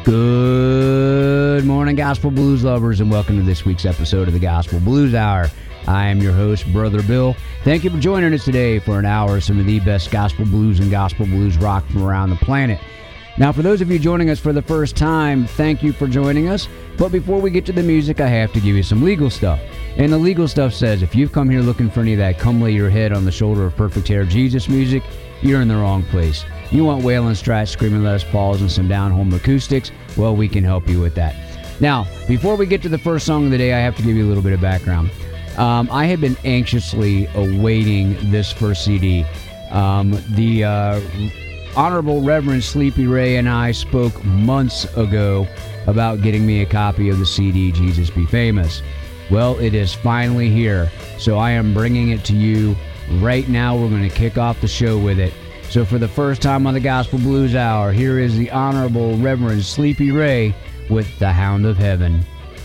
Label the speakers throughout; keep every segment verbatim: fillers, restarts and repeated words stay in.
Speaker 1: Good morning, Gospel Blues lovers, and welcome to this week's episode of the Gospel Blues Hour. I am your host, Brother Bill. Thank you for joining us today for an hour of some of the best gospel blues and gospel blues rock from around the planet. Now, for those of you joining us for the first time, thank you for joining us. But before we get to the music, I have to give you some legal stuff. And the legal stuff says, if you've come here looking for any of that come lay your head on the shoulder of perfect hair Jesus music, you're in the wrong place. You want wailing strats, screaming Les Pauls, and some down-home acoustics? Well, we can help you with that. Now, before we get to the first song of the day, I have to give you a little bit of background. Um, I have been anxiously awaiting this first C D. Um, the uh, Honorable Reverend Sleepy Ray and I spoke months ago about getting me a copy of the C D, Jesus Be Famous. Well, it is finally here, so I am bringing it to you right now. We're going to kick off the show with it. So for the first time on the Gospel Blues Hour, here is the Honorable Reverend Sleepy Ray with The Hound of Heaven.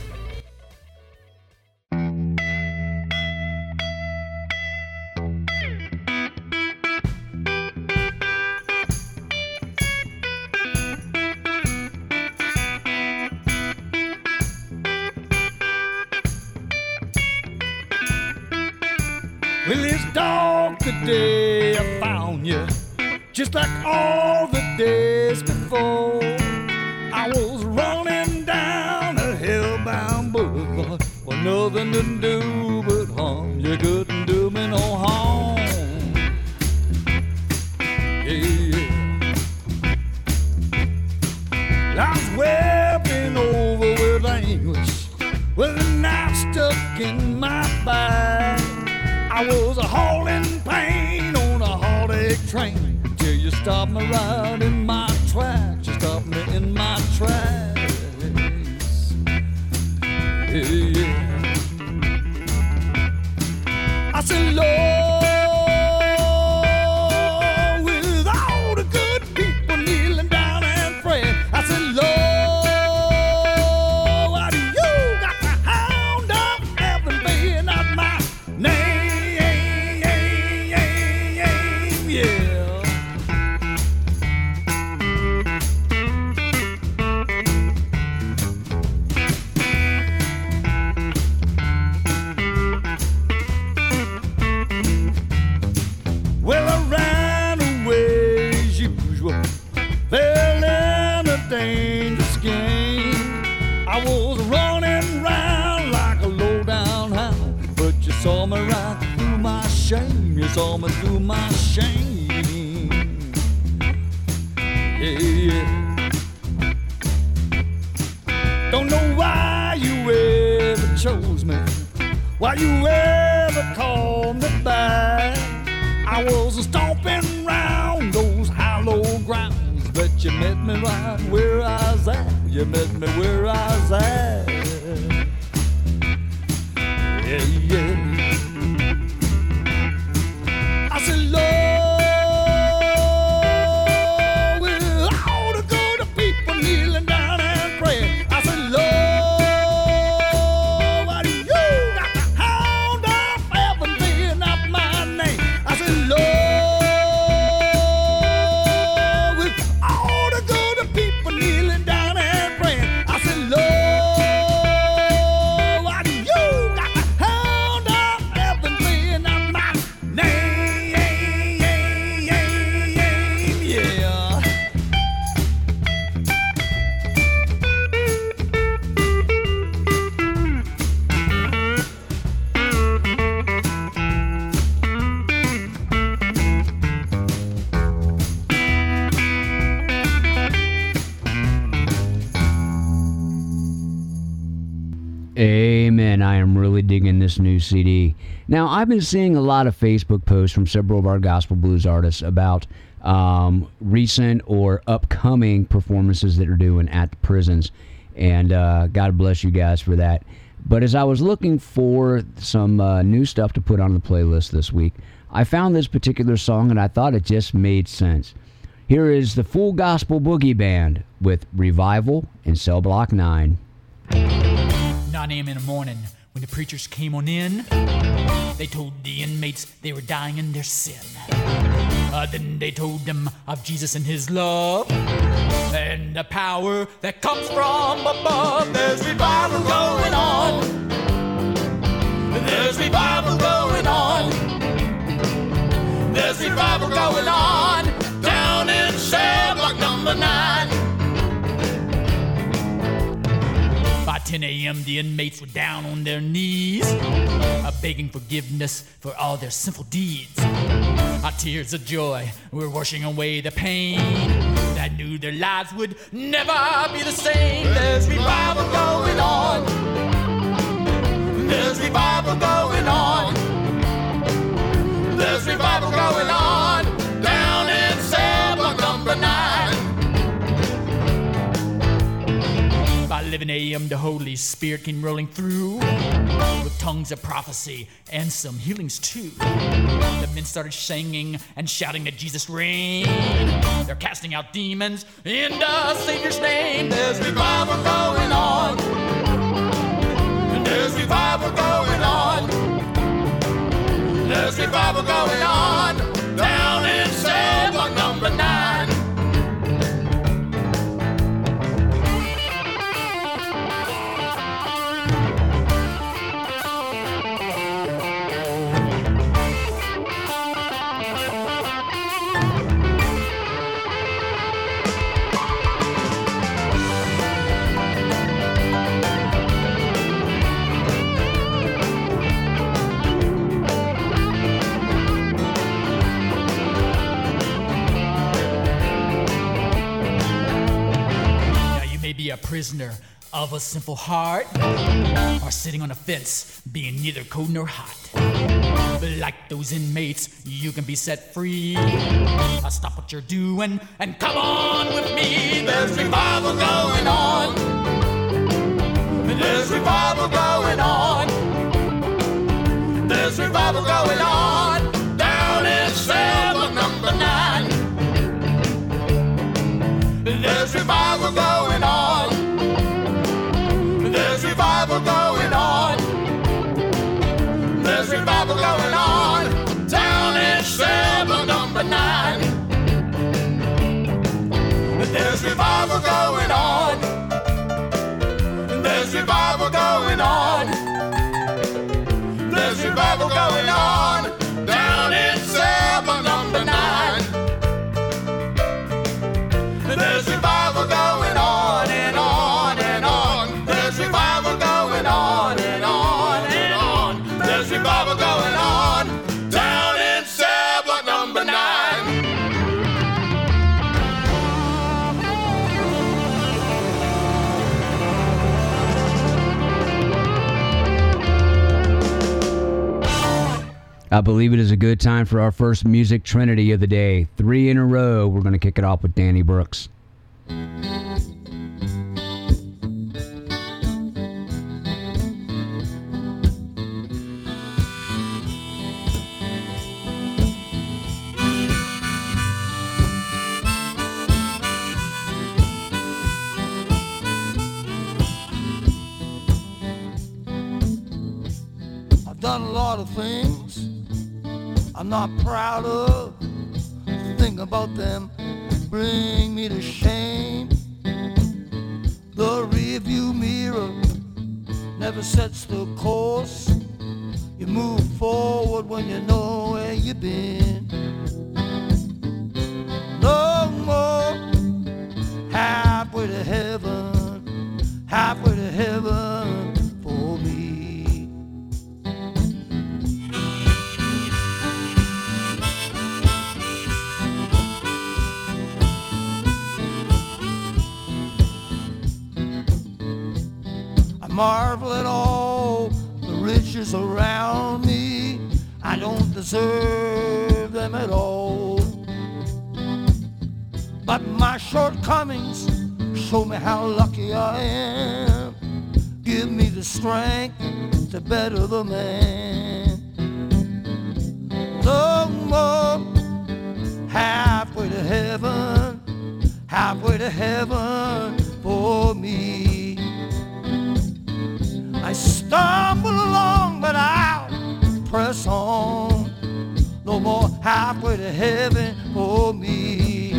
Speaker 2: Well, it's dark today, I found you, just like all the days before. I was running down a hellbound boulevard with nothing to do but harm. You couldn't do me no harm. Yeah, yeah. I was weeping over with anguish, with a knife stuck in my back. I was a hauling pain on a heartache train till you stopped me right in my tracks. You stopped me in my tracks. Yeah, yeah. I said, Lord, with all the good people kneeling down and praying, I said, Lord, why do you got the hound of heaven baying out my name? Dangerous game. I was running round like a low-down hound, but you saw me right through my shame. You saw me through my shame. Yeah, yeah. Don't know why you ever chose me, why you ever called me back. I was stomping round those hollow grounds, but you met me right where I was at. You met me where I was at. Yeah, yeah. I said, Lord, with all the good people kneeling down and praying, I said, Lord, why do you got the hound of heaven being up my name? I said, Lord,
Speaker 1: Amen. I am really digging this new C D. Now, I've been seeing a lot of Facebook posts from several of our gospel blues artists about um, recent or upcoming performances that are doing at the prisons. And uh, God bless you guys for that. But as I was looking for some uh, new stuff to put on the playlist this week, I found this particular song and I thought it just made sense. Here is the Full Gospel Boogie Band with Revival in Cell Block nine.
Speaker 3: nine a.m. in the morning, when the preachers came on in, they told the inmates they were dying in their sin. Uh, then they told him of Jesus and his love and the power that comes from above. There's revival going on. There's revival going on. There's revival going on down in cell block number nine. By ten a.m. the inmates were down on their knees, uh, begging forgiveness for all their sinful deeds. Our tears of joy were washing away the pain. I knew their lives would never be the same. There's revival going on. There's revival going on. There's revival going on down in cell block number nine. By eleven a.m. the Holy Spirit came rolling through with tongues of prophecy and some healings too. The men started singing and shouting that Jesus reigned. They're casting out demons in the Savior's name. There's revival going on. There's revival going on. There's revival going on down in cell block number nine. Be a prisoner of a simple heart, or sitting on a fence being neither cold nor hot. But like those inmates, you can be set free. Uh, stop what you're doing and come on with me. There's revival going on. There's revival going on. There's revival going on down in cell block number nine. There's revival going on. There's revival going on. There's revival going on down in cell block number nine. There's revival going on. There's revival going on. There's revival going on down in cell block number nine. There's revival going on and on and on. There's revival going on and on and on. There's revival going on down in cell block number nine.
Speaker 1: I believe it is a good time for our first music trinity of the day. Three in a row. We're going to kick it off with Danny Brooks.
Speaker 2: I've done a lot of things I'm not proud of. Think about them bring me to shame. The rearview mirror never sets the course. You move forward when you know where you've been. No more halfway to heaven, halfway to heaven for me. Marvel at all the riches around me. I don't deserve them at all, but my shortcomings show me how lucky I am. Give me the strength to better the man. No more halfway to heaven, halfway to heaven for me. I stumble along, but I'll press on. No more half halfway to heaven for me.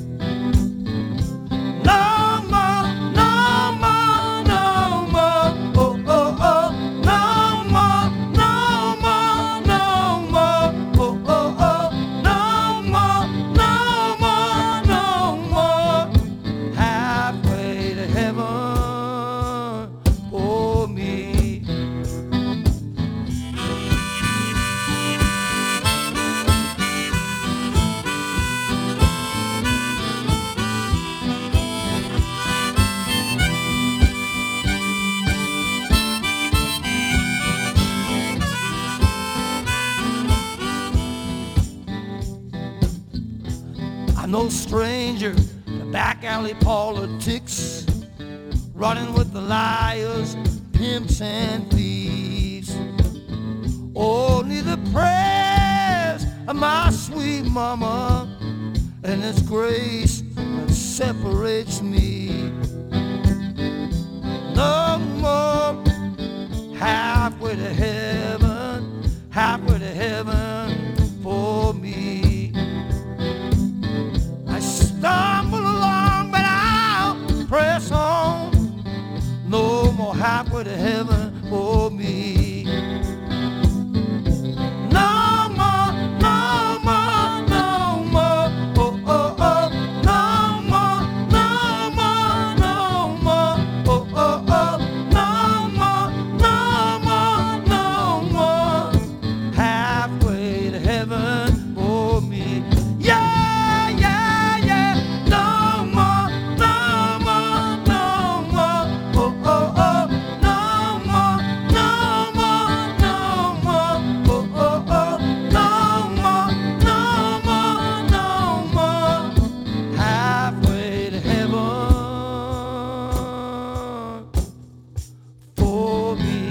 Speaker 2: No more, no more, no more, oh, oh, oh. No more, no more, no more, oh, oh, oh. No more, no more, no more. Halfway to heaven for me. I'm no stranger to back alley politics, running with the liars, pimps, and thieves. Only the prayers of my sweet mama and its grace that separates me. No more halfway to heaven, halfway to heaven for me. I stumble along, but I'll press on. No more halfway to heaven for me. No more, no more, no more, oh, oh, oh. No more, no more, no more, oh, oh, oh. No more, no more, no more. Halfway to heaven for me. Yeah, yeah, yeah. No more, no more, no more, oh, oh, oh. No more, no more, no more, oh, oh, oh. No more, no more, no more. Halfway to heaven for me.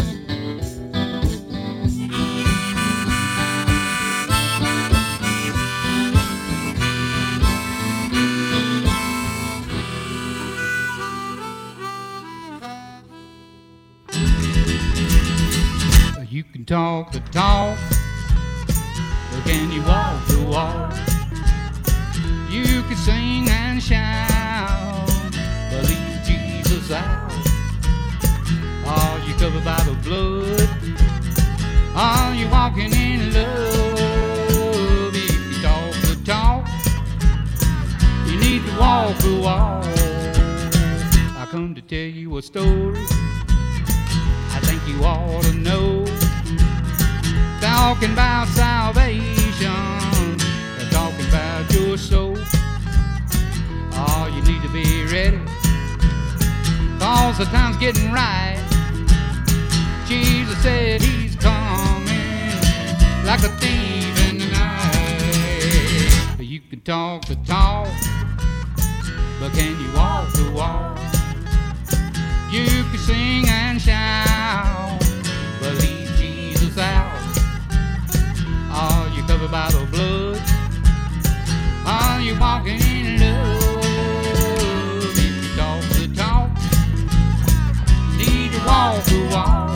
Speaker 4: You can talk the talk, but can you walk the walk? You can sing and shout, but leave Jesus out. Are you covered by the blood? Are you walking in love? If you talk the talk, you need to walk the walk. I come to tell you a story I think you ought to know. Talking about salvation, talking about your soul. Oh, you need to be ready, cause the time's getting right. Jesus said he's coming like a thief in the night. You can talk the talk, but can you walk the walk? You can sing and shout, but leave Jesus out. Are you covered by the blood? Are you walking in love? If you talk the talk, need to walk the walk.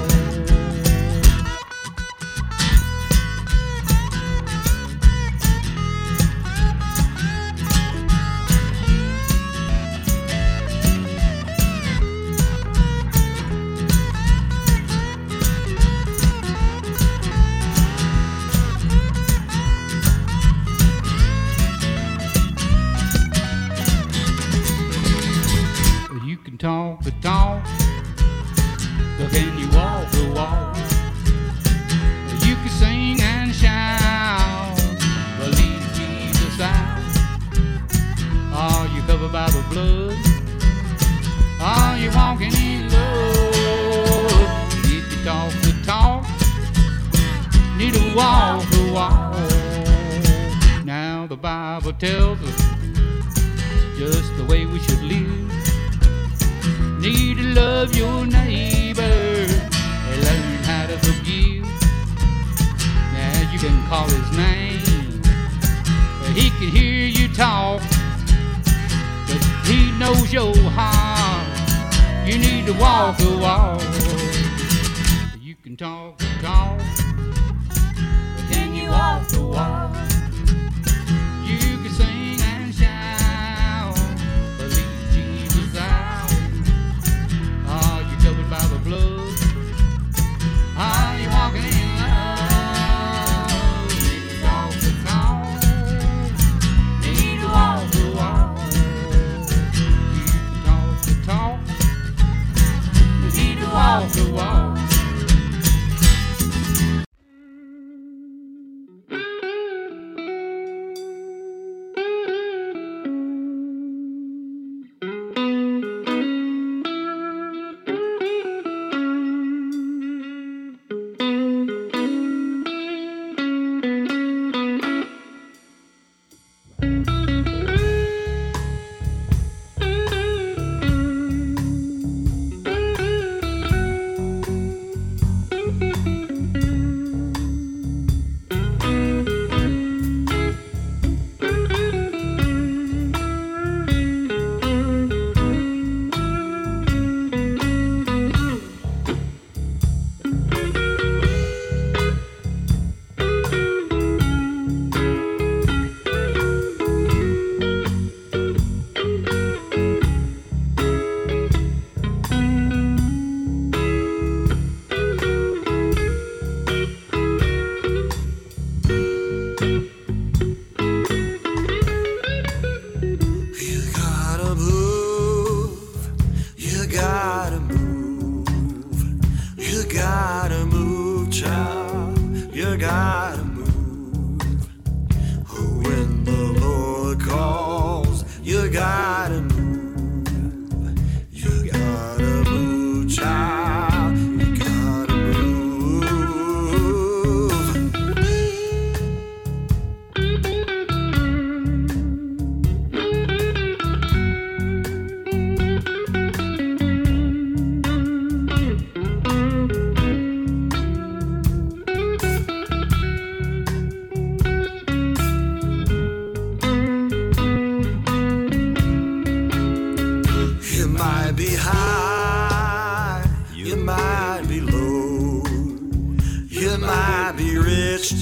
Speaker 4: Talk the talk, but can you walk the walk? You can sing and shout, but leave Jesus out. Are you covered by the blood? Are you walking in love? If you talk the talk, need to walk the walk. Now the Bible tells us just the way we should live. Need to love your neighbor and learn how to forgive. Now you can call his name, but he can hear you talk, but he knows your heart. You need to walk the walk. You can talk the talk, but can you walk the walk?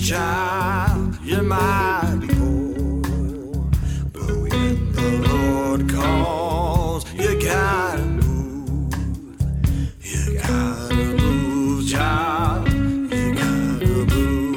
Speaker 2: child, you might be poor, but when the Lord calls, you gotta move. You gotta move, child. You gotta move.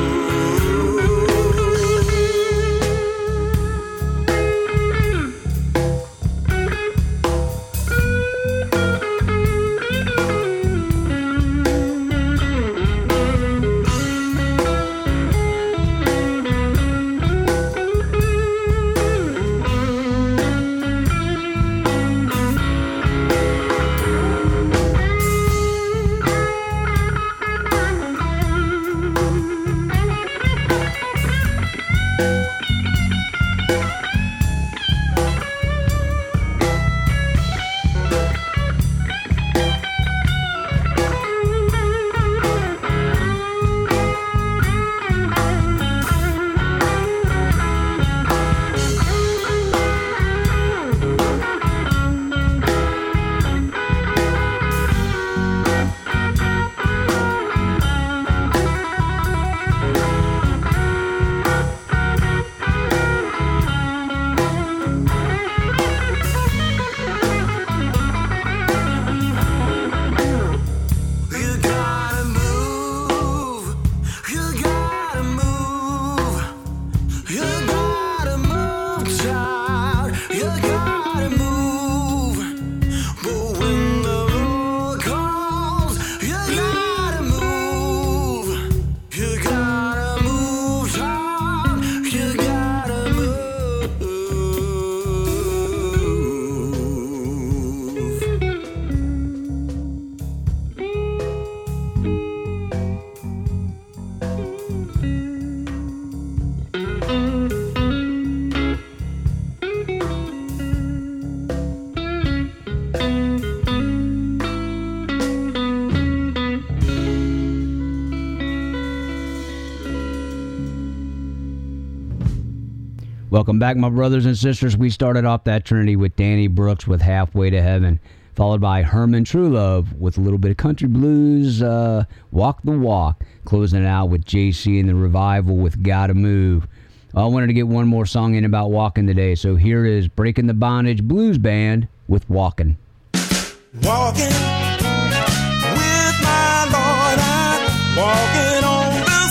Speaker 1: Welcome back, my brothers and sisters. We started off that Trinity with Danny Brooks with Halfway to Heaven, followed by Herman Truelove with a little bit of country blues, uh, Walk the Walk, closing it out with J C and the Revival with Gotta Move. I wanted to get one more song in about walking today, so here is Breaking the Bondage Blues Band with Walking.
Speaker 2: Walking with my Lord, I'm walking on the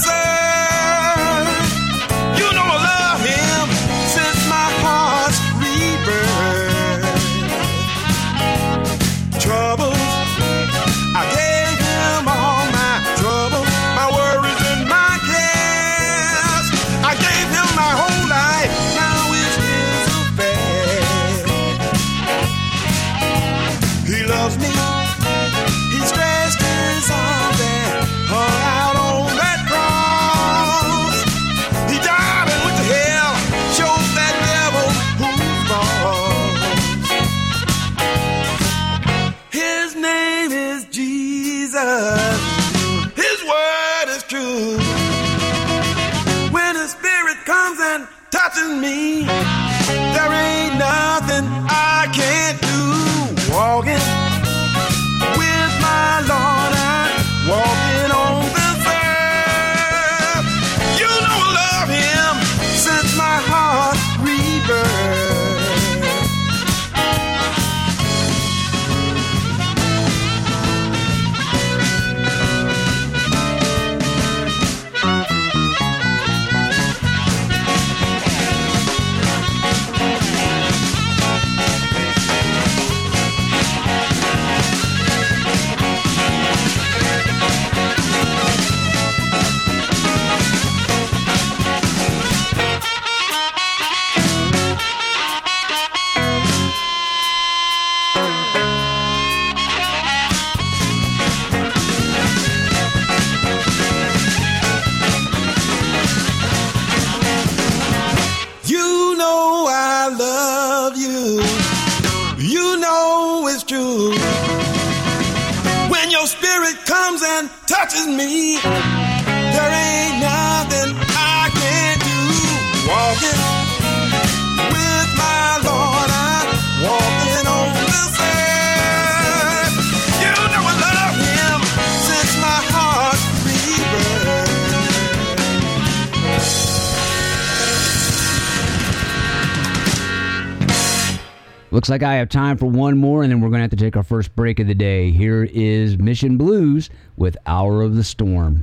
Speaker 2: sand. You know I love him since my heart's rebirth. Troubles, I gave him all my troubles, my worries and my cares. I gave him my whole life, now it's his affair. He loves me. He stretched his arms and hung out on that cross. He died and went to hell, showed that devil who's wrong. His name is Jesus. His word is true. When his spirit comes and touches me, there ain't nothing I can't do. Walking with my Lord, I'm walking on the earth. You know I love him since my heart rebirth. You know I love you. You know it's true. When your spirit comes and touches me, there ain't nothing I can't do. Walking with my Lord, I'm walking on the sand. You know I love him since my heart rebirth.
Speaker 1: Looks like I have time for one more, and then we're going to have to take our first break of the day. Here is Mission Blues with Hour of the Storm.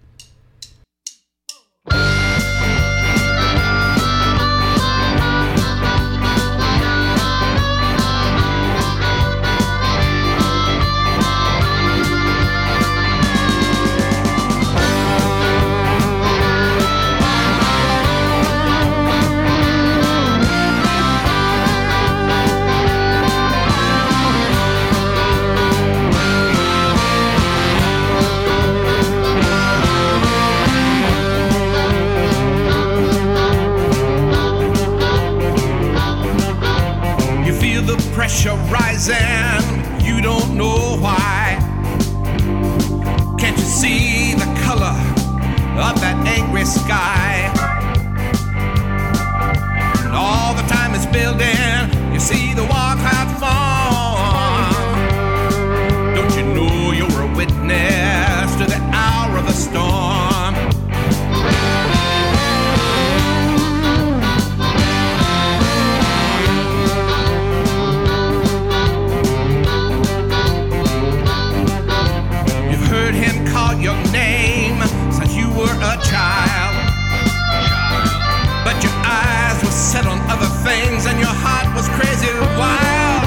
Speaker 5: Pressure rising, you don't know why. Can't you see the color of that angry sky? And all the time it's building, you see the war cloud form. Don't you know you're a witness to the hour of the storm? Your name since you were a child, but your eyes were set on other things and your heart was crazy wild.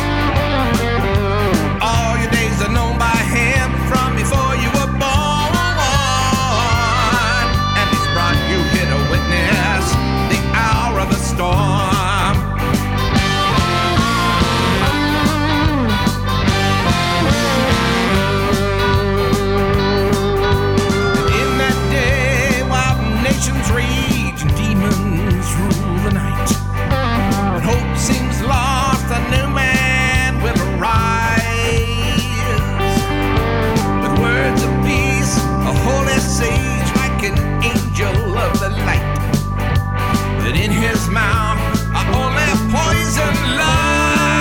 Speaker 5: All your days are known by him from before you were born, and he's brought you here to witness the hour of the storm. Rage and demons rule the night, and hope seems lost, a new man will arise with words of peace, a holy sage like an angel of the light, but in his mouth are only poison lies.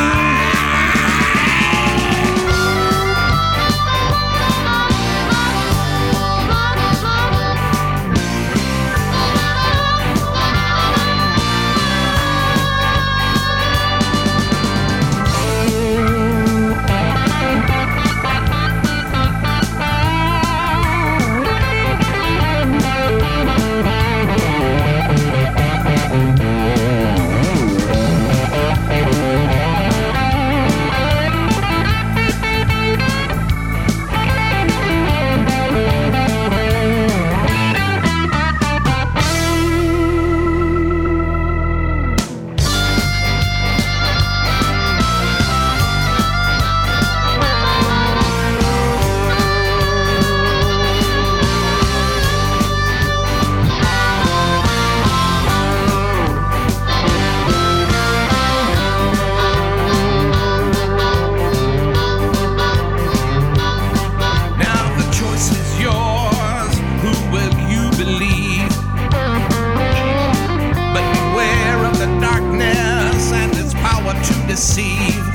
Speaker 5: Deceive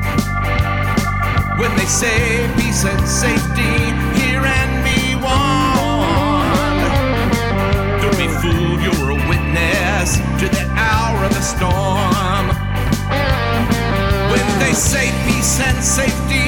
Speaker 5: when they say peace and safety, hear and be warned. Don't be fooled, you're a witness to the hour of the storm. When they say peace and safety,